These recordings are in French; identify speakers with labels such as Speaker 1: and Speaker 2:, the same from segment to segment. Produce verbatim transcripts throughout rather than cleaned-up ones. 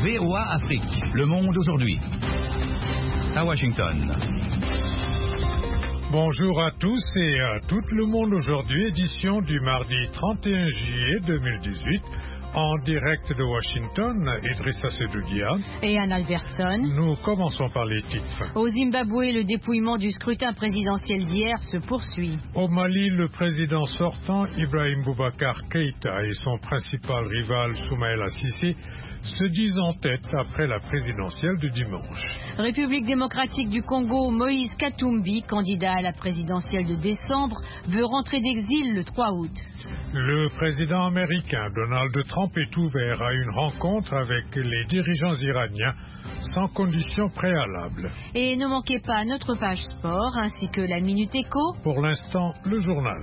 Speaker 1: V O A Afrique. Le monde aujourd'hui. À Washington.
Speaker 2: Bonjour à tous et à tout le monde aujourd'hui, édition du mardi trente et un juillet deux mille dix-huit. En direct de Washington, Idrissa Sedoudia
Speaker 3: et Anne Albertson.
Speaker 2: Nous commençons par les titres.
Speaker 3: Au Zimbabwe, le dépouillement du scrutin présidentiel d'hier se poursuit.
Speaker 2: Au Mali, le président sortant, Ibrahim Boubacar Keïta, et son principal rival, Soumaïla Cissé, se disent en tête après la présidentielle de dimanche.
Speaker 3: République démocratique du Congo, Moïse Katumbi, candidat à la présidentielle de décembre, veut rentrer d'exil le trois août.
Speaker 2: Le président américain Donald Trump est ouvert à une rencontre avec les dirigeants iraniens sans conditions préalables.
Speaker 3: Et ne manquez pas notre page sport ainsi que la Minute Éco.
Speaker 2: Pour l'instant, le journal.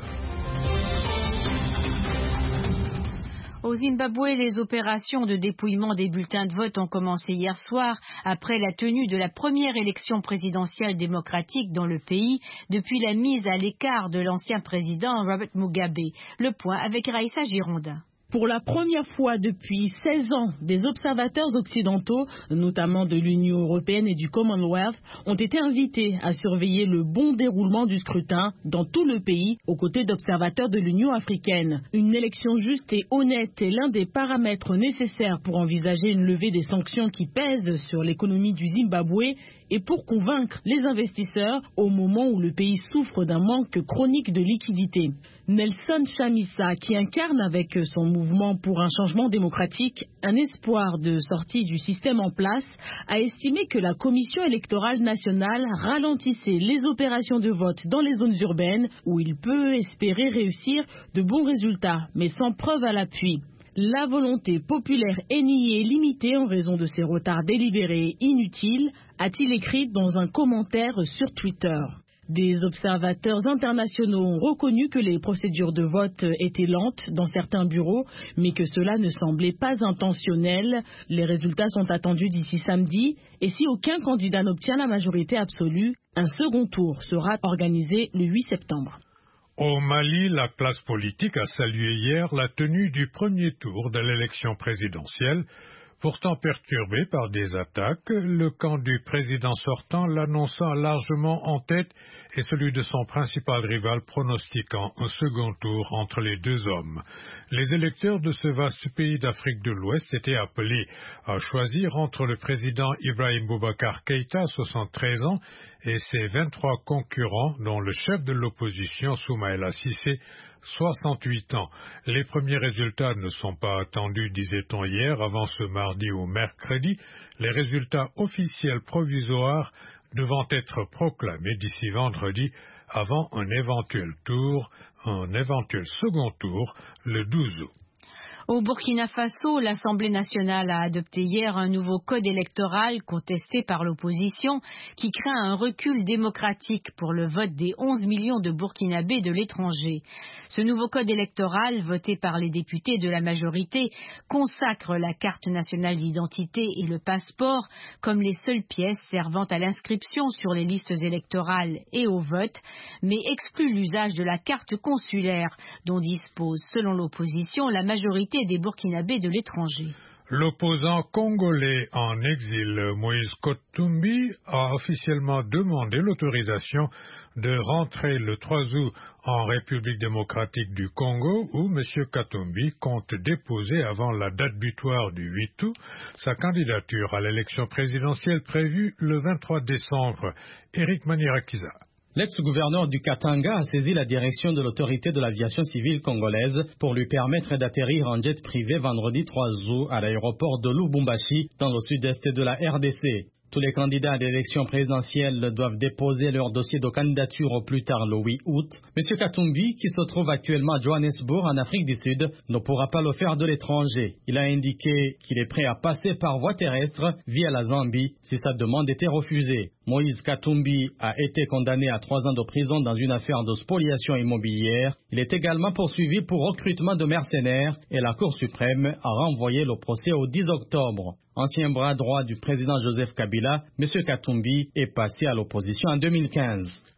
Speaker 3: Au Zimbabwe, les opérations de dépouillement des bulletins de vote ont commencé hier soir après la tenue de la première élection présidentielle démocratique dans le pays depuis la mise à l'écart de l'ancien président Robert Mugabe. Le point avec Raïssa Gironda.
Speaker 4: Pour la première fois depuis seize ans, des observateurs occidentaux, notamment de l'Union européenne et du Commonwealth, ont été invités à surveiller le bon déroulement du scrutin dans tout le pays, aux côtés d'observateurs de l'Union africaine. Une élection juste et honnête est l'un des paramètres nécessaires pour envisager une levée des sanctions qui pèsent sur l'économie du Zimbabwe et pour convaincre les investisseurs au moment où le pays souffre d'un manque chronique de liquidités. Nelson Chamisa, qui incarne avec son mouvement pour un changement démocratique un espoir de sortie du système en place, a estimé que la Commission électorale nationale ralentissait les opérations de vote dans les zones urbaines où il peut espérer réussir de bons résultats, mais sans preuve à l'appui. La volonté populaire est niée et limitée en raison de ces retards délibérés et inutiles, a-t-il écrit dans un commentaire sur Twitter. Des observateurs internationaux ont reconnu que les procédures de vote étaient lentes dans certains bureaux, mais que cela ne semblait pas intentionnel. Les résultats sont attendus d'ici samedi, et si aucun candidat n'obtient la majorité absolue, un second tour sera organisé le huit septembre.
Speaker 2: Au Mali, la classe politique a salué hier la tenue du premier tour de l'élection présidentielle. Pourtant perturbé par des attaques, le camp du président sortant l'annonçant largement en tête et celui de son principal rival pronostiquant un second tour entre les deux hommes. Les électeurs de ce vaste pays d'Afrique de l'Ouest étaient appelés à choisir entre le président Ibrahim Boubacar Keïta, soixante-treize ans, et ses vingt-trois concurrents, dont le chef de l'opposition Soumaïla Cissé, soixante-huit ans. Les premiers résultats ne sont pas attendus, disait-on hier, avant ce mardi ou mercredi, les résultats officiels provisoires devant être proclamés d'ici vendredi avant un éventuel tour, un éventuel second tour le douze août.
Speaker 3: Au Burkina Faso, l'Assemblée nationale a adopté hier un nouveau code électoral contesté par l'opposition qui craint un recul démocratique pour le vote des onze millions de Burkinabés de l'étranger. Ce nouveau code électoral, voté par les députés de la majorité, consacre la carte nationale d'identité et le passeport comme les seules pièces servant à l'inscription sur les listes électorales et au vote, mais exclut l'usage de la carte consulaire dont dispose, selon l'opposition, la majorité des Burkinabés de l'étranger.
Speaker 2: L'opposant congolais en exil, Moïse Katumbi, a officiellement demandé l'autorisation de rentrer le trois août en République démocratique du Congo, où M. Katumbi compte déposer avant la date butoir du huit août sa candidature à l'élection présidentielle prévue le vingt-trois décembre. Éric Manirakiza.
Speaker 5: L'ex-gouverneur du Katanga a saisi la direction de l'autorité de l'aviation civile congolaise pour lui permettre d'atterrir en jet privé vendredi trois août à l'aéroport de Lubumbashi dans le sud-est de la R D C. Tous les candidats à l'élection présidentielle doivent déposer leur dossier de candidature au plus tard le huit août. M. Katumbi, qui se trouve actuellement à Johannesburg, en Afrique du Sud, ne pourra pas le faire de l'étranger. Il a indiqué qu'il est prêt à passer par voie terrestre via la Zambie si sa demande était refusée. Moïse Katumbi a été condamné à trois ans de prison dans une affaire de spoliation immobilière. Il est également poursuivi pour recrutement de mercenaires et la Cour suprême a renvoyé le procès au dix octobre. Ancien bras droit du président Joseph Kabila, M. Katumbi est passé à l'opposition en deux mille quinze.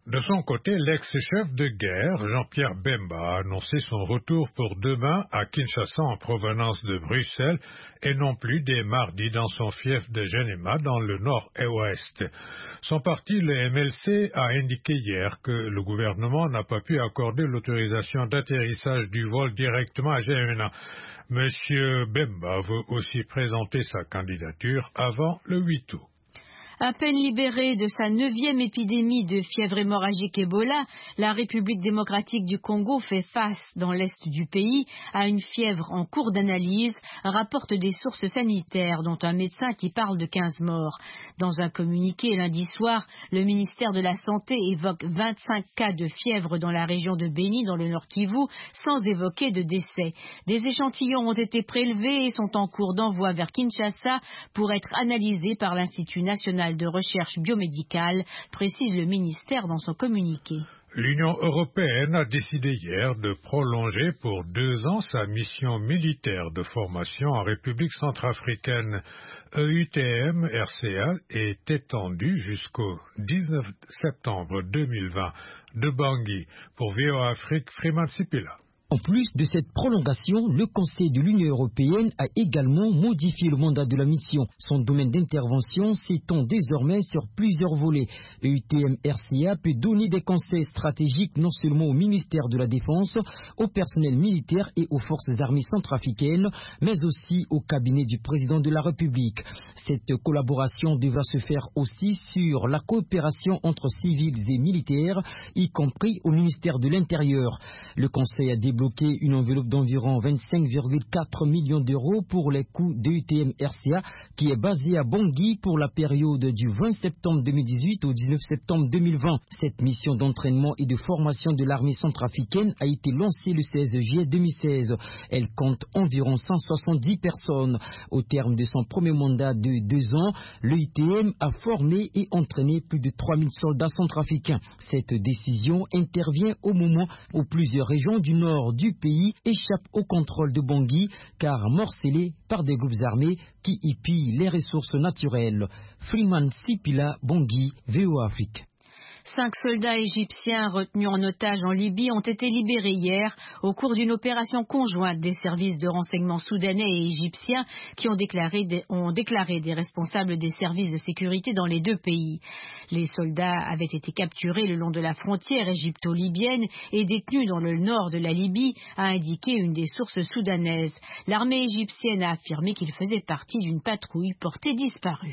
Speaker 2: De son côté, l'ex-chef de guerre, Jean-Pierre Bemba, a annoncé son retour pour demain à Kinshasa en provenance de Bruxelles et non plus dès mardi dans son fief de Genema dans le nord-ouest. Son parti, le M L C, a indiqué hier que le gouvernement n'a pas pu accorder l'autorisation d'atterrissage du vol directement à Genema. Monsieur Bemba veut aussi présenter sa candidature avant le huit août.
Speaker 3: À peine libérée de sa neuvième épidémie de fièvre hémorragique Ebola, la République démocratique du Congo fait face, dans l'est du pays, à une fièvre en cours d'analyse, rapportent des sources sanitaires, dont un médecin qui parle de quinze morts. Dans un communiqué lundi soir, le ministère de la Santé évoque vingt-cinq cas de fièvre dans la région de Béni, dans le Nord Kivu, sans évoquer de décès. Des échantillons ont été prélevés et sont en cours d'envoi vers Kinshasa pour être analysés par l'Institut national de recherche biomédicale, précise le ministère dans son communiqué.
Speaker 2: L'Union européenne a décidé hier de prolonger pour deux ans sa mission militaire de formation en République centrafricaine. E U T M R C A est étendue jusqu'au dix-neuf septembre deux mille vingt de Bangui. Pour V O A Afrique, Freeman Sipila.
Speaker 6: En plus de cette prolongation, le Conseil de l'Union européenne a également modifié le mandat de la mission. Son domaine d'intervention s'étend désormais sur plusieurs volets. E U T M R C A peut donner des conseils stratégiques non seulement au ministère de la Défense, au personnel militaire et aux forces armées centrafricaines, mais aussi au cabinet du président de la République. Cette collaboration devra se faire aussi sur la coopération entre civils et militaires, y compris au ministère de l'Intérieur. Le Conseil a débloqué une enveloppe d'environ vingt-cinq virgule quatre millions d'euros pour les coûts de U T M R C A qui est basée à Bangui pour la période du vingt septembre deux mille dix-huit au dix-neuf septembre deux mille vingt. Cette mission d'entraînement et de formation de l'armée centrafricaine a été lancée le seize juillet deux mille seize. Elle compte environ cent soixante-dix personnes. Au terme de son premier mandat de deux ans, l'E U T M a formé et entraîné plus de trois mille soldats centrafricains. Cette décision intervient au moment où plusieurs régions du nord du pays échappent au contrôle de Bangui, car morcelées par des groupes armés qui y pillent les ressources naturelles. Freeman Sipila, Bangui, V O A Afrique.
Speaker 3: Cinq soldats égyptiens retenus en otage en Libye ont été libérés hier au cours d'une opération conjointe des services de renseignement soudanais et égyptiens qui ont déclaré des, ont déclaré des responsables des services de sécurité dans les deux pays. Les soldats avaient été capturés le long de la frontière égypto-libyenne et détenus dans le nord de la Libye, a indiqué une des sources soudanaises. L'armée égyptienne a affirmé qu'ils faisaient partie d'une patrouille portée disparue.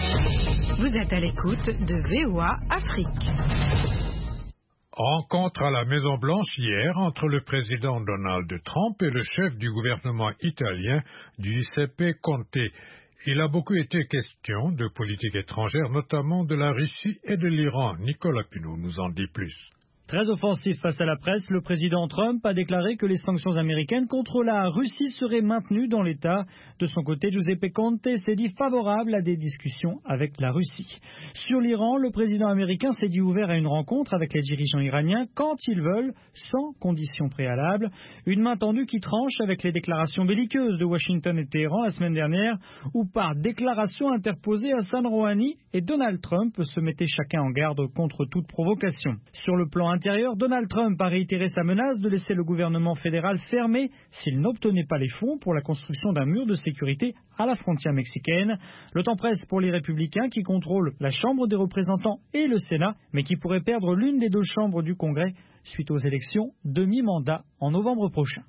Speaker 7: Vous êtes à l'écoute de V O A Afrique.
Speaker 2: Rencontre à la Maison-Blanche hier entre le président Donald Trump et le chef du gouvernement italien Giuseppe Conte. Il a beaucoup été question de politique étrangère, notamment de la Russie et de l'Iran. Nicolas Pinault nous en dit plus.
Speaker 8: Très offensif face à la presse, le président Trump a déclaré que les sanctions américaines contre la Russie seraient maintenues dans l'État. De son côté, Giuseppe Conte s'est dit favorable à des discussions avec la Russie. Sur l'Iran, le président américain s'est dit ouvert à une rencontre avec les dirigeants iraniens quand ils veulent, sans conditions préalables. Une main tendue qui tranche avec les déclarations belliqueuses de Washington et Téhéran la semaine dernière, où par déclaration interposée, Hassan Rouhani et Donald Trump se mettaient chacun en garde contre toute provocation. Sur le plan intérieur, Donald Trump a réitéré sa menace de laisser le gouvernement fédéral fermé s'il n'obtenait pas les fonds pour la construction d'un mur de sécurité à la frontière mexicaine. Le temps presse pour les républicains qui contrôlent la Chambre des représentants et le Sénat, mais qui pourraient perdre l'une des deux chambres du Congrès suite aux élections de mi-mandat en novembre prochain.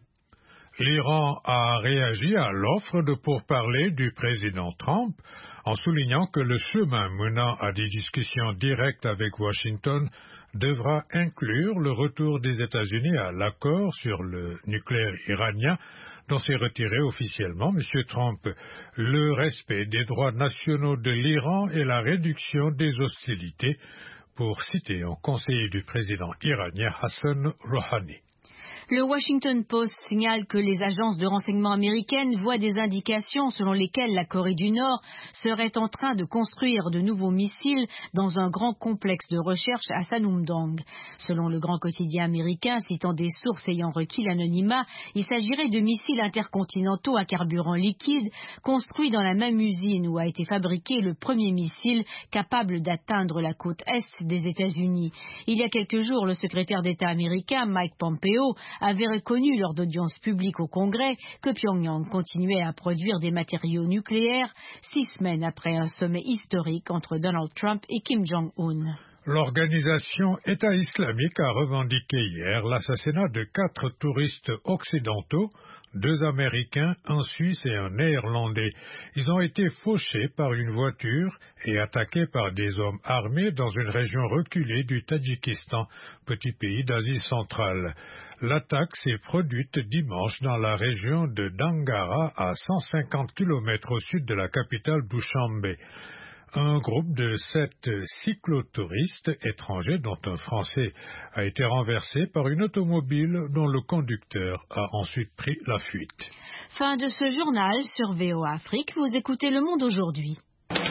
Speaker 2: L'Iran a réagi à l'offre de pourparlers du président Trump en soulignant que le chemin menant à des discussions directes avec Washington devra inclure le retour des États-Unis à l'accord sur le nucléaire iranien dont s'est retiré officiellement M. Trump, le respect des droits nationaux de l'Iran et la réduction des hostilités, pour citer un conseiller du président iranien Hassan Rouhani.
Speaker 3: Le Washington Post signale que les agences de renseignement américaines voient des indications selon lesquelles la Corée du Nord serait en train de construire de nouveaux missiles dans un grand complexe de recherche à Sanumdong. Selon le grand quotidien américain, citant des sources ayant requis l'anonymat, il s'agirait de missiles intercontinentaux à carburant liquide construits dans la même usine où a été fabriqué le premier missile capable d'atteindre la côte est des États-Unis. Il y a quelques jours, le secrétaire d'État américain Mike Pompeo avait reconnu lors d'audiences publiques au Congrès que Pyongyang continuait à produire des matériaux nucléaires six semaines après un sommet historique entre Donald Trump et Kim Jong-un.
Speaker 2: L'organisation État islamique a revendiqué hier l'assassinat de quatre touristes occidentaux, deux Américains, un Suisse et un Néerlandais. Ils ont été fauchés par une voiture et attaqués par des hommes armés dans une région reculée du Tadjikistan, petit pays d'Asie centrale. L'attaque s'est produite dimanche dans la région de Dangara, à cent cinquante kilomètres au sud de la capitale Dushanbe. Un groupe de sept cyclotouristes étrangers, dont un Français, a été renversé par une automobile dont le conducteur a ensuite pris la fuite.
Speaker 3: Fin de ce journal sur V O A Afrique. Vous écoutez Le Monde aujourd'hui.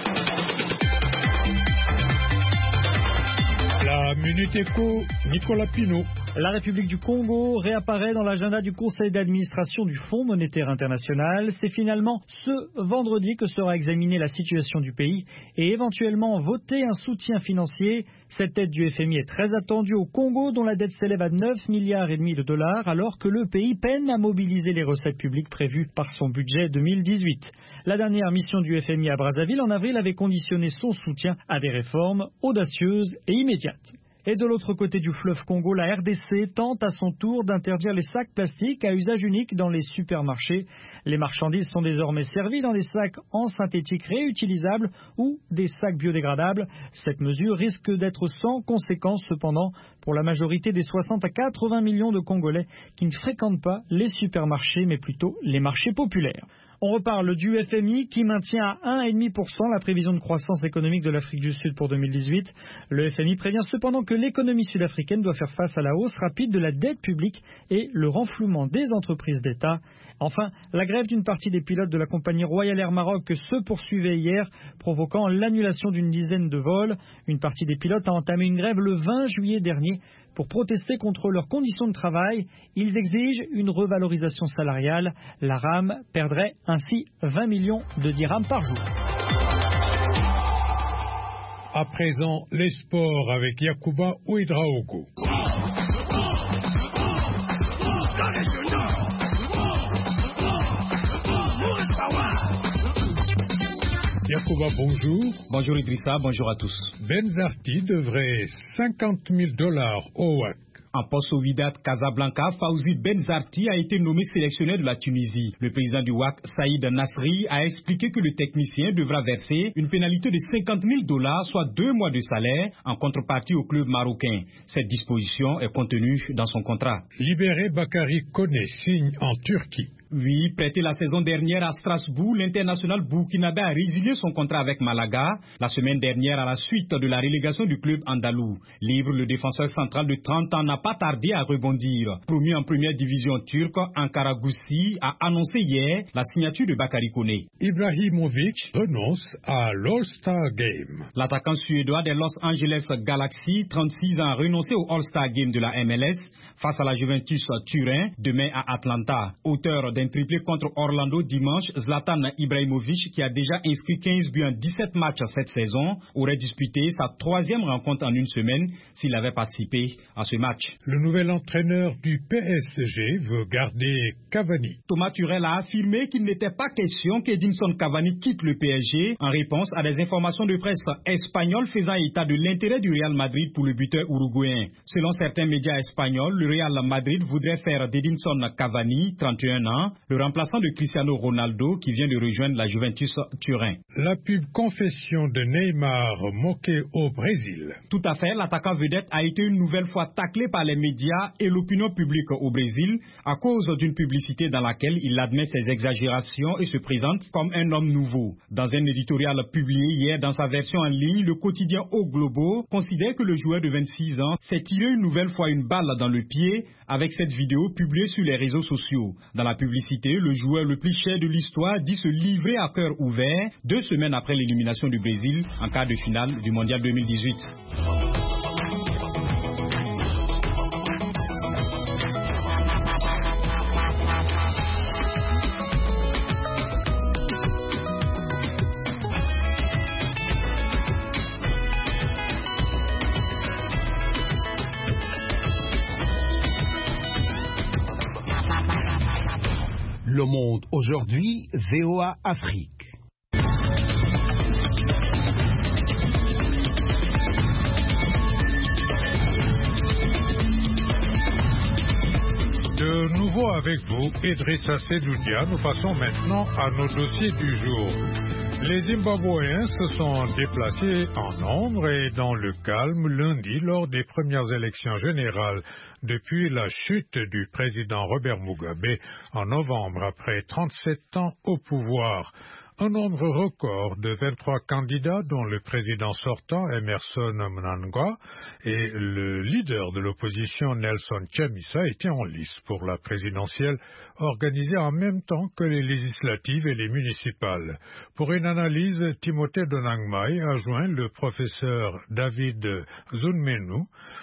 Speaker 2: La Minute Éco, Nicolas Pinault.
Speaker 8: La République du Congo réapparaît dans l'agenda du Conseil d'administration du Fonds monétaire international. C'est finalement ce vendredi que sera examinée la situation du pays et éventuellement voter un soutien financier. Cette aide du F M I est très attendue au Congo, dont la dette s'élève à neuf milliards et demi de dollars, alors que le pays peine à mobiliser les recettes publiques prévues par son budget deux mille dix-huit. La dernière mission du F M I à Brazzaville en avril avait conditionné son soutien à des réformes audacieuses et immédiates. Et de l'autre côté du fleuve Congo, la R D C tente à son tour d'interdire les sacs plastiques à usage unique dans les supermarchés. Les marchandises sont désormais servies dans des sacs en synthétique réutilisables ou des sacs biodégradables. Cette mesure risque d'être sans conséquence cependant pour la majorité des soixante à quatre-vingts millions de Congolais qui ne fréquentent pas les supermarchés mais plutôt les marchés populaires. On reparle du F M I qui maintient à un virgule cinq pour cent la prévision de croissance économique de l'Afrique du Sud pour deux mille dix-huit. Le F M I prévient cependant que l'économie sud-africaine doit faire face à la hausse rapide de la dette publique et le renflouement des entreprises d'État. Enfin, la grève d'une partie des pilotes de la compagnie Royal Air Maroc se poursuivait hier, provoquant l'annulation d'une dizaine de vols. Une partie des pilotes a entamé une grève le vingt juillet dernier pour protester contre leurs conditions de travail. Ils exigent une revalorisation salariale. La RAM perdrait ainsi vingt millions de dirhams par jour.
Speaker 2: À présent, les sports avec Yacouba Ouedraogo. Yacouba, bonjour.
Speaker 9: Bonjour Idrissa, bonjour à tous.
Speaker 2: Benzarti devrait cinquante mille dollars au W A C.
Speaker 9: En poste au Wydad Casablanca, Fawzi Benzarti a été nommé sélectionneur de la Tunisie. Le président du W A C, Saïd Nasri, a expliqué que le technicien devra verser une pénalité de cinquante mille dollars, soit deux mois de salaire, en contrepartie au club marocain. Cette disposition est contenue dans son contrat.
Speaker 2: Libéré Bakary Koné signe en Turquie.
Speaker 9: Oui, prêté la saison dernière à Strasbourg, l'international burkinabé a résilié son contrat avec Malaga la semaine dernière à la suite de la relégation du club andalou. Libre, le défenseur central de trente ans n'a pas tardé à rebondir. Promu en première division turque, Ankara Gucci a annoncé hier la signature de Bakary Koné.
Speaker 2: Ibrahimovic renonce à l'All-Star Game.
Speaker 9: L'attaquant suédois des Los Angeles Galaxy, trente-six ans, a renoncé au All-Star Game de la M L S face à la Juventus Turin, demain à Atlanta. Auteur d'un triplé contre Orlando dimanche, Zlatan Ibrahimovic, qui a déjà inscrit quinze buts en dix-sept matchs cette saison, aurait disputé sa troisième rencontre en une semaine s'il avait participé à ce match.
Speaker 2: Le nouvel entraîneur du P S G veut garder Cavani.
Speaker 9: Thomas Tuchel a affirmé qu'il n'était pas question qu'Edinson Cavani quitte le P S G en réponse à des informations de presse espagnoles faisant état de l'intérêt du Real Madrid pour le buteur uruguayen. Selon certains médias espagnols, le Real Madrid voudrait faire d'Edinson Cavani, trente et un ans, le remplaçant de Cristiano Ronaldo qui vient de rejoindre la Juventus Turin.
Speaker 2: La pub confession de Neymar moquée au Brésil.
Speaker 9: Tout à fait, l'attaquant vedette a été une nouvelle fois taclé par les médias et l'opinion publique au Brésil à cause d'une publicité dans laquelle il admet ses exagérations et se présente comme un homme nouveau. Dans un éditorial publié hier dans sa version en ligne, le quotidien O Globo considère que le joueur de vingt-six ans s'est tiré une nouvelle fois une balle dans le pied pied avec cette vidéo publiée sur les réseaux sociaux. Dans la publicité, le joueur le plus cher de l'histoire dit se livrer à cœur ouvert deux semaines après l'élimination du Brésil en quart de finale du Mondial deux mille dix-huit.
Speaker 10: Le Monde aujourd'hui, V O A Afrique.
Speaker 2: De nouveau avec vous, Idrissa Sedoudia, nous passons maintenant à nos dossiers du jour. Les Zimbabwéens se sont déplacés en nombre et dans le calme lundi lors des premières élections générales depuis la chute du président Robert Mugabe en novembre après trente-sept ans au pouvoir. Un nombre record de vingt-trois candidats dont le président sortant Emmerson Mnangagwa et le leader de l'opposition Nelson Chamisa étaient en lice pour la présidentielle organisée en même temps que les législatives et les municipales. Pour une analyse, Timothée Donangmai a joint le professeur David Zunmenu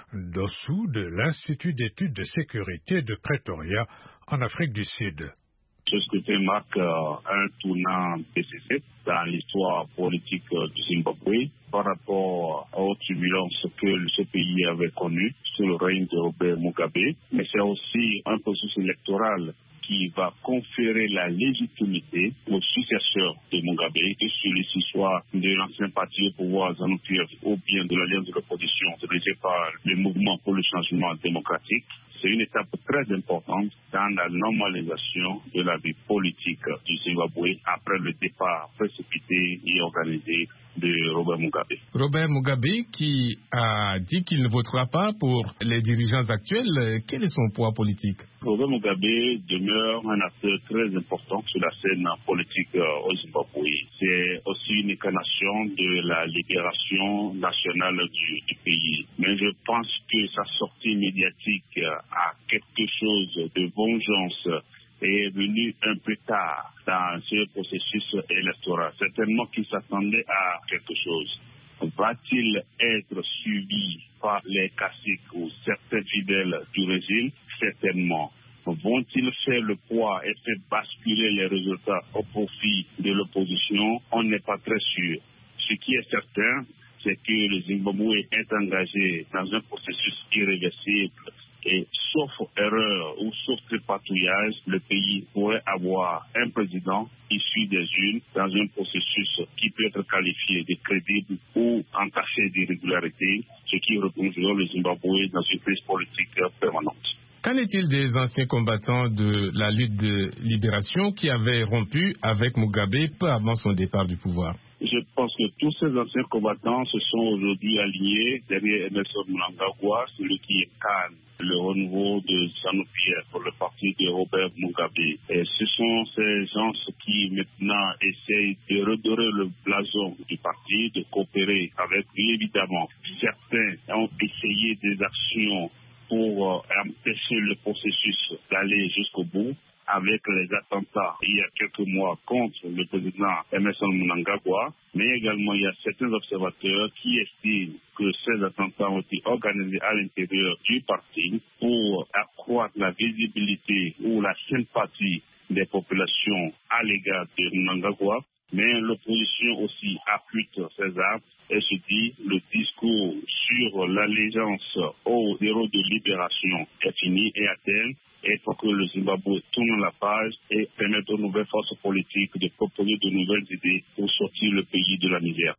Speaker 2: Dossou de l'Institut d'études de sécurité de Pretoria en Afrique du Sud.
Speaker 11: Ce scrutin marque euh, un tournant décisif dans l'histoire politique euh, du Zimbabwe par rapport aux turbulences que ce pays avait connues sous le règne de Robert Mugabe. Mais c'est aussi un processus électoral qui va conférer la légitimité au successeur de Mugabe, que celui-ci soit de l'ancien parti au pouvoir ZANU-P F ou bien de l'alliance de l'opposition dirigée par le mouvement pour le changement démocratique. C'est une étape très importante dans la normalisation de la vie politique du Zimbabwe après le départ précipité et organisé de Robert Mugabe.
Speaker 12: Robert Mugabe qui a dit qu'il ne votera pas pour les dirigeants actuels, quel est son poids politique?
Speaker 11: Robert Mugabe demeure un acteur très important sur la scène politique au Zimbabwe. C'est aussi une incarnation de la libération nationale du, du pays. Mais je pense que sa sortie médiatique a quelque chose de vengeance est venu un peu tard dans ce processus électoral. Certainement qu'il s'attendait à quelque chose. Va-t-il être suivi par les caciques ou certains fidèles du régime? Certainement. Vont-ils faire le poids et faire basculer les résultats au profit de l'opposition? On n'est pas très sûr. Ce qui est certain, c'est que le Zimbabwe est engagé dans un processus irréversible. Et sauf erreur ou sauf tripatouillage, le pays pourrait avoir un président issu des urnes dans un processus qui peut être qualifié de crédible ou entaché d'irrégularité, ce qui replongerait le Zimbabwe dans une crise politique permanente.
Speaker 12: Qu'en est-il des anciens combattants de la lutte de libération qui avaient rompu avec Mugabe peu avant son départ du pouvoir?
Speaker 11: Je pense que tous ces anciens combattants se sont aujourd'hui alignés derrière Emmerson Mnangagwa, celui qui incarne le renouveau de ZANU-P F, le parti de Robert Mugabe. Et ce sont ces gens qui maintenant essayent de redorer le blason du parti, de coopérer avec lui. Évidemment, certains ont essayé des actions pour empêcher le processus d'aller jusqu'au bout, avec les attentats il y a quelques mois contre le président Emmerson Mnangagwa, mais également il y a certains observateurs qui estiment que ces attentats ont été organisés à l'intérieur du parti pour accroître la visibilité ou la sympathie des populations à l'égard de Mnangagwa. Mais l'opposition aussi affûte ses armes et se dit le discours sur l'allégeance aux héros de libération est fini et à terme. Et pour que le Zimbabwe tourne la page et permette aux nouvelles forces politiques de proposer de nouvelles idées pour sortir le pays de la misère.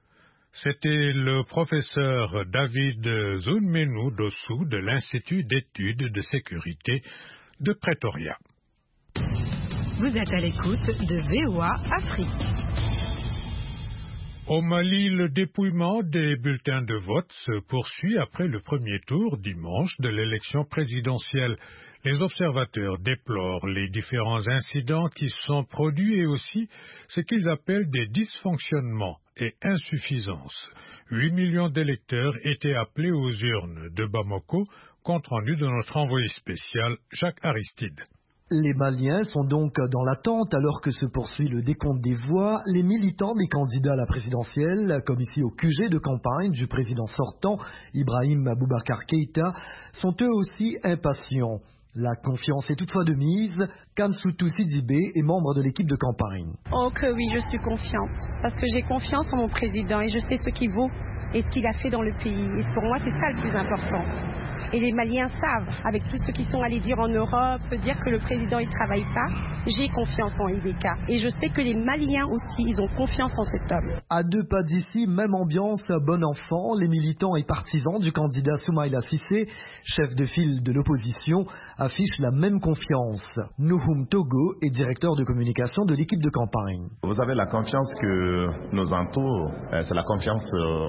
Speaker 2: C'était le professeur David Zunmenu Dossou de l'Institut d'études de sécurité de Pretoria.
Speaker 7: Vous êtes à l'écoute de V O A Afrique.
Speaker 2: Au Mali, le dépouillement des bulletins de vote se poursuit après le premier tour dimanche de l'élection présidentielle. Les observateurs déplorent les différents incidents qui se sont produits et aussi ce qu'ils appellent des dysfonctionnements et insuffisances. huit millions d'électeurs étaient appelés aux urnes de Bamako, Compte rendu de notre envoyé spécial Jacques Aristide.
Speaker 13: Les Maliens sont donc dans l'attente alors que se poursuit le décompte des voix. Les militants des candidats à la présidentielle, comme ici au Q G de campagne du président sortant, Ibrahim Boubacar Keïta, sont eux aussi impatients. La confiance est toutefois de mise. Kansoutou Sidibé est membre de l'équipe de campagne.
Speaker 14: Oh que oui, je suis confiante. Parce que j'ai confiance en mon président et je sais ce qu'il vaut et ce qu'il a fait dans le pays. Et pour moi, c'est ça le plus important. Et les Maliens savent, avec tous ceux qui sont allés dire en Europe, dire que le président ne travaille pas, j'ai confiance en I D K. Et je sais que les Maliens aussi, ils ont confiance en cet homme.
Speaker 13: À deux pas d'ici, même ambiance, bon enfant, les militants et partisans du candidat Soumaïla Cissé, chef de file de l'opposition, affichent la même confiance. Nouhoum Togo est directeur de communication de l'équipe de campagne.
Speaker 15: Vous avez la confiance que nous entoure, c'est la confiance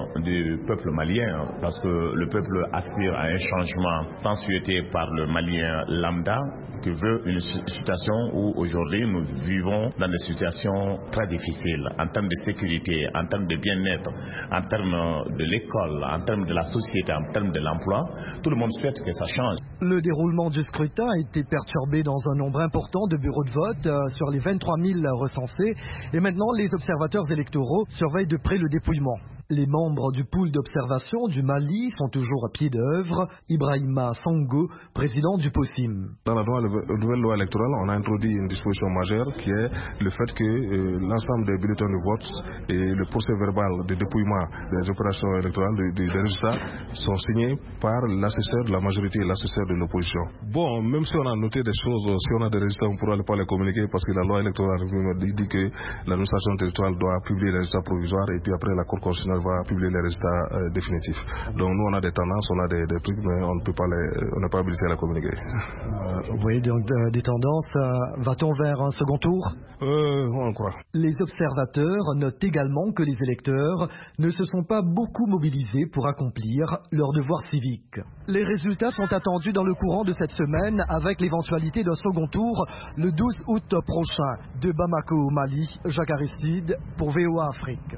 Speaker 15: du peuple malien, parce que le peuple aspire à un changement tant souhaité par le Malien lambda, que veut une situation où aujourd'hui nous vivons dans des situations très difficiles en termes de sécurité, en termes de bien-être, en termes de l'école, en termes de la société, en termes de l'emploi. Tout le monde souhaite que ça change.
Speaker 13: Le déroulement du scrutin a été perturbé dans un nombre important de bureaux de vote euh, sur les vingt-trois mille recensés et maintenant les observateurs électoraux surveillent de près le dépouillement. Les membres du pool d'observation du Mali sont toujours à pied d'œuvre. Ibrahima Sango, président du POSIM.
Speaker 16: Dans la loi, la nouvelle loi électorale, on a introduit une disposition majeure qui est le fait que euh, l'ensemble des bulletins de vote et le procès verbal de dépouillement des opérations électorales, des, des résultats, sont signés par l'assesseur de la majorité et l'assesseur de l'opposition. Bon, même si on a noté des choses, si on a des résultats, on ne pourra pas les communiquer parce que la loi électorale dit, dit que l'administration territoriale doit publier les résultats provisoires et puis après la Cour constitutionnelle va publier les résultats euh, définitifs. Donc nous on a des tendances, on a des, des trucs, mais on ne peut pas les, on n'est pas habilité à les communiquer.
Speaker 13: Euh, vous voyez donc euh, des tendances. Euh, va-t-on vers un second tour?
Speaker 16: euh, On croit.
Speaker 13: Les observateurs notent également que les électeurs ne se sont pas beaucoup mobilisés pour accomplir leur devoir civique. Les résultats sont attendus dans le courant de cette semaine avec l'éventualité d'un second tour le douze août prochain. De Bamako au Mali, Jacques Aristide pour V O A Afrique.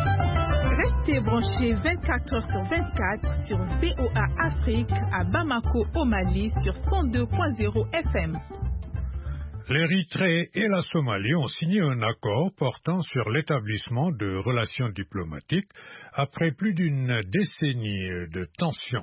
Speaker 17: Restez branchés vingt-quatre heures sur vingt-quatre sur V O A Afrique à Bamako au Mali sur cent deux point zéro F M.
Speaker 2: L'Érythrée et la Somalie ont signé un accord portant sur l'établissement de relations diplomatiques après plus d'une décennie de tensions.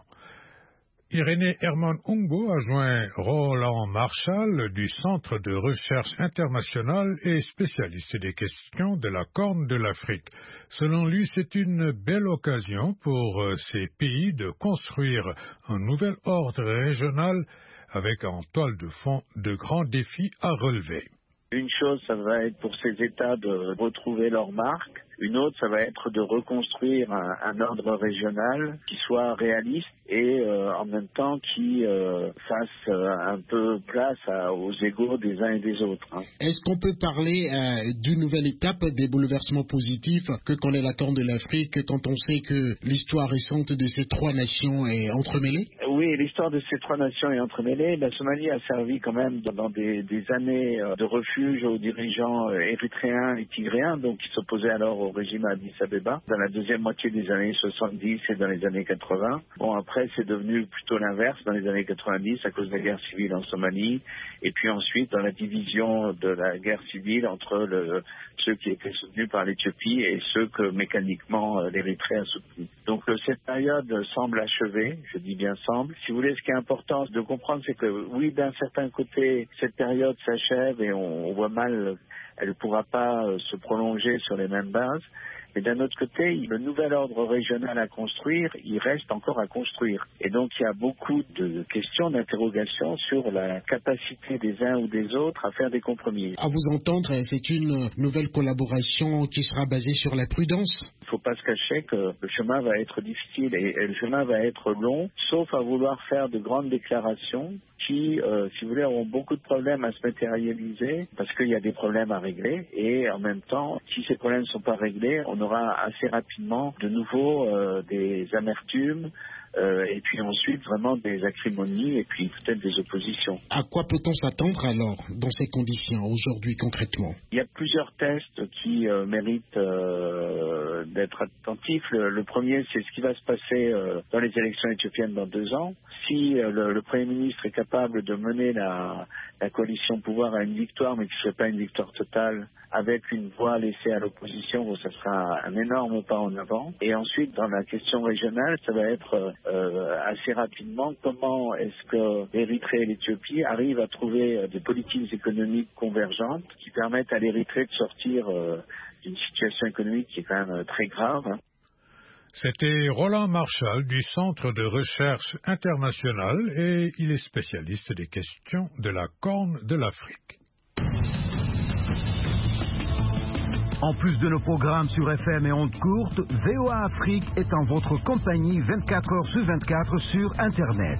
Speaker 2: Irénée Herman Ungo a joint Roland Marshall du Centre de recherche internationale et spécialiste des questions de la Corne de l'Afrique. Selon lui, c'est une belle occasion pour ces pays de construire un nouvel ordre régional avec en toile de fond de grands défis à relever.
Speaker 18: Une chose, ça va être pour ces États de retrouver leur marque. Une autre, ça va être de reconstruire un, un ordre régional qui soit réaliste et euh, en même temps qui euh, fasse euh, un peu place à, aux égaux des uns et des autres. Hein.
Speaker 19: Est-ce qu'on peut parler euh, d'une nouvelle étape des bouleversements positifs que connaît la Corne de l'Afrique quand on sait que l'histoire récente de ces trois nations est entremêlée?
Speaker 18: Oui, l'histoire de ces trois nations est entremêlée. La Somalie a servi quand même dans des, des années de refuge aux dirigeants érythréens et tigréens, donc qui s'opposaient alors au régime à Addis Abeba, dans la deuxième moitié des années soixante-dix et dans les années quatre-vingts. Bon, après, c'est devenu plutôt l'inverse dans les années quatre-vingt-dix à cause de la guerre civile en Somalie, et puis ensuite dans la division de la guerre civile entre le, ceux qui étaient soutenus par l'Éthiopie et ceux que mécaniquement l'Érythrée a soutenus. Donc cette période semble achevée, je dis bien semble. Si vous voulez, ce qui est important de comprendre, c'est que oui, d'un certain côté, cette période s'achève et on, on voit mal, elle ne pourra pas euh, se prolonger sur les mêmes bases. Mais d'un autre côté, le nouvel ordre régional à construire, il reste encore à construire. Et donc, il y a beaucoup de questions, d'interrogations sur la capacité des uns ou des autres à faire des compromis.
Speaker 19: À vous entendre, c'est une nouvelle collaboration qui sera basée sur la prudence.
Speaker 18: Il ne faut pas se cacher que le chemin va être difficile et, et le chemin va être long, sauf à vouloir faire de grandes déclarations qui, euh, si vous voulez, auront beaucoup de problèmes à se matérialiser parce qu'il y a des problèmes à régler. Et en même temps, si ces problèmes ne sont pas réglés, on aura assez rapidement de nouveau euh, des amertumes euh, et puis ensuite vraiment des acrimonies et puis peut-être des oppositions.
Speaker 19: À quoi peut-on s'attendre alors dans ces conditions aujourd'hui concrètement?
Speaker 18: Il y a plusieurs tests qui euh, méritent euh, d'être attentif. Le, le premier, c'est ce qui va se passer euh, dans les élections éthiopiennes dans deux ans. Si euh, le, le Premier ministre est capable de mener la, la coalition au pouvoir à une victoire, mais qui ne soit pas une victoire totale, avec une voix laissée à l'opposition, bon, ça sera un énorme pas en avant. Et ensuite, dans la question régionale, ça va être euh, assez rapidement comment est-ce que l'Érythrée et l'Éthiopie arrivent à trouver euh, des politiques économiques convergentes qui permettent à l'Érythrée de sortir euh, d'une situation économique qui est quand même euh, très grave. Hein.
Speaker 2: C'était Roland Marchal du Centre de recherche international et il est spécialiste des questions de la Corne de l'Afrique.
Speaker 10: En plus de nos programmes sur F M et ondes courtes, V O A Afrique est en votre compagnie vingt-quatre heures sur vingt-quatre sur Internet.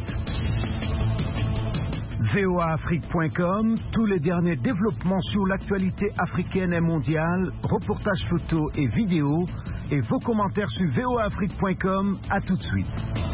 Speaker 10: V O A Afrique point com, tous les derniers développements sur l'actualité africaine et mondiale, reportages photos et vidéos, et vos commentaires sur V O A Afrique point com. À tout de suite.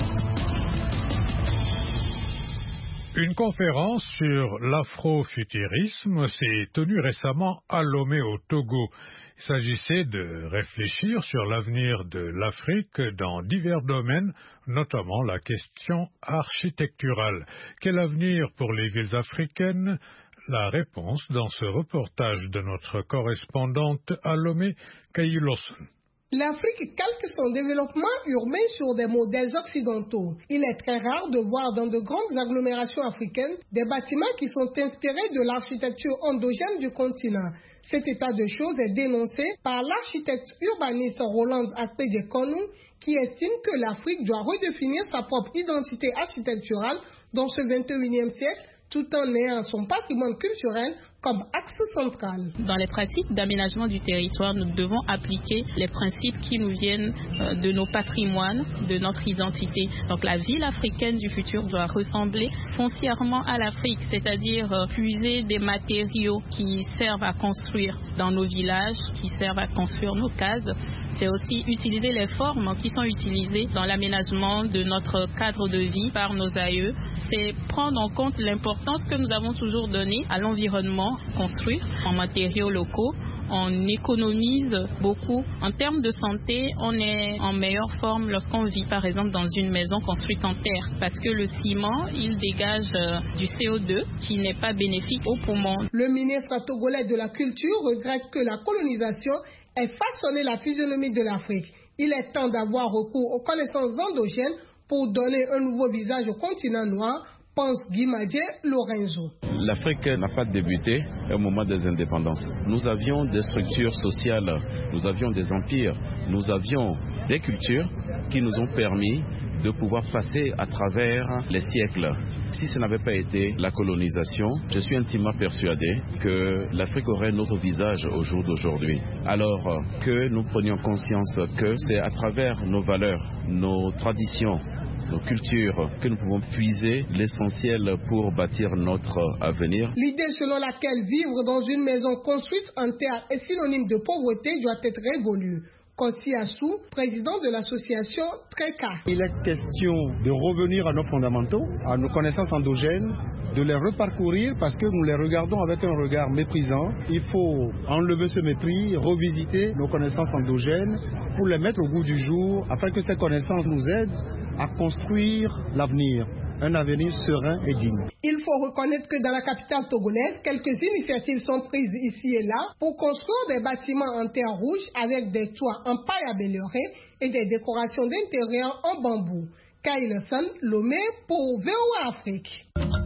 Speaker 2: Une conférence sur l'afrofuturisme s'est tenue récemment à Lomé au Togo. Il s'agissait de réfléchir sur l'avenir de l'Afrique dans divers domaines, notamment la question architecturale. Quel avenir pour les villes africaines? La réponse dans ce reportage de notre correspondante à Lomé, Kayi Lawson.
Speaker 20: L'Afrique calque son développement urbain sur des modèles occidentaux. Il est très rare de voir dans de grandes agglomérations africaines des bâtiments qui sont inspirés de l'architecture endogène du continent. Cet état de choses est dénoncé par l'architecte urbaniste Roland Akpedjekonou, qui estime que l'Afrique doit redéfinir sa propre identité architecturale dans ce vingt et unième siècle, tout en ayant son patrimoine culturel comme axe central.
Speaker 21: Dans les pratiques d'aménagement du territoire, nous devons appliquer les principes qui nous viennent de nos patrimoines, de notre identité. Donc la ville africaine du futur doit ressembler foncièrement à l'Afrique, c'est-à-dire puiser des matériaux qui servent à construire dans nos villages, qui servent à construire nos cases. C'est aussi utiliser les formes qui sont utilisées dans l'aménagement de notre cadre de vie par nos aïeux. C'est prendre en compte l'importance que nous avons toujours donnée à l'environnement, construire en matériaux locaux. On économise beaucoup. En termes de santé, on est en meilleure forme lorsqu'on vit par exemple dans une maison construite en terre, parce que le ciment, il dégage du C O deux qui n'est pas bénéfique aux poumons.
Speaker 20: Le ministre togolais de la Culture regrette que la colonisation ait façonné la physionomie de l'Afrique. Il est temps d'avoir recours aux connaissances endogènes pour donner un nouveau visage au continent noir, pense Guimadje Lorenzo.
Speaker 22: L'Afrique n'a pas débuté au moment des indépendances. Nous avions des structures sociales, nous avions des empires, nous avions des cultures qui nous ont permis de pouvoir passer à travers les siècles. Si ce n'avait pas été la colonisation, je suis intimement persuadé que l'Afrique aurait un autre visage au jour d'aujourd'hui. Alors que nous prenions conscience que c'est à travers nos valeurs, nos traditions, nos cultures, que nous pouvons puiser l'essentiel pour bâtir notre avenir.
Speaker 20: L'idée selon laquelle vivre dans une maison construite en terre est synonyme de pauvreté doit être révolue. Kossi Assou, président de l'association Treka.
Speaker 23: Il est question de revenir à nos fondamentaux, à nos connaissances endogènes, de les reparcourir parce que nous les regardons avec un regard méprisant. Il faut enlever ce mépris, revisiter nos connaissances endogènes pour les mettre au goût du jour afin que ces connaissances nous aident à construire l'avenir. Un avenir serein et digne.
Speaker 20: Il faut reconnaître que dans la capitale togolaise, quelques initiatives sont prises ici et là pour construire des bâtiments en terre rouge avec des toits en paille améliorée et des décorations d'intérieur en bambou. Kailson Lomé pour V O A Afrique.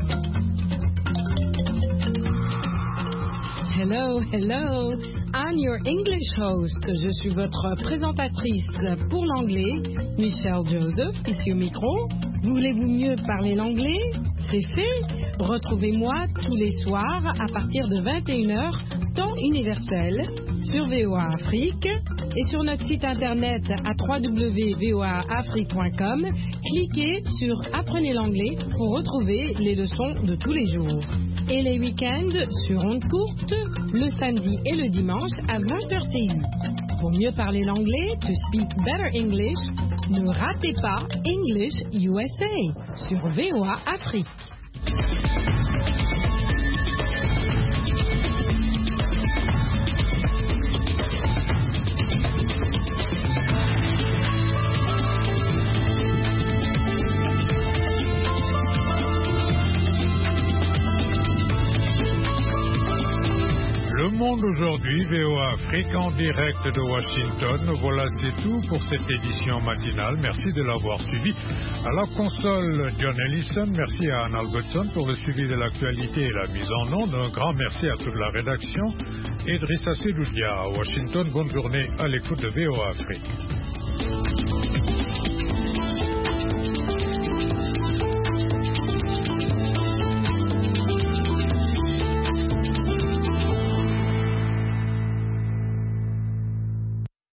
Speaker 7: Hello, hello. I'm your English host. Je suis votre présentatrice pour l'anglais, Michelle Joseph, ici au micro. Voulez-vous mieux parler l'anglais? C'est fait. Retrouvez-moi tous les soirs à partir de vingt et une heures, temps universel, sur V O A Afrique et sur notre site internet à w w w point v o a afrique point com. Cliquez sur Apprenez l'anglais pour retrouver les leçons de tous les jours. Et les week-ends sur ondes courtes, le samedi et le dimanche à vingt heures T U. Pour mieux parler l'anglais, to speak better English, ne ratez pas English U S A sur V O A Afrique.
Speaker 2: aujourd'hui V O A Afrique en direct de Washington. Voilà, c'est tout pour cette édition matinale. Merci de l'avoir suivi. À la console, John Ellison. Merci à Anne Albertson pour le suivi de l'actualité et la mise en onde. Un grand merci à toute la rédaction. Et Drissa Sedoudia à Washington. Bonne journée à l'écoute de V O A Afrique.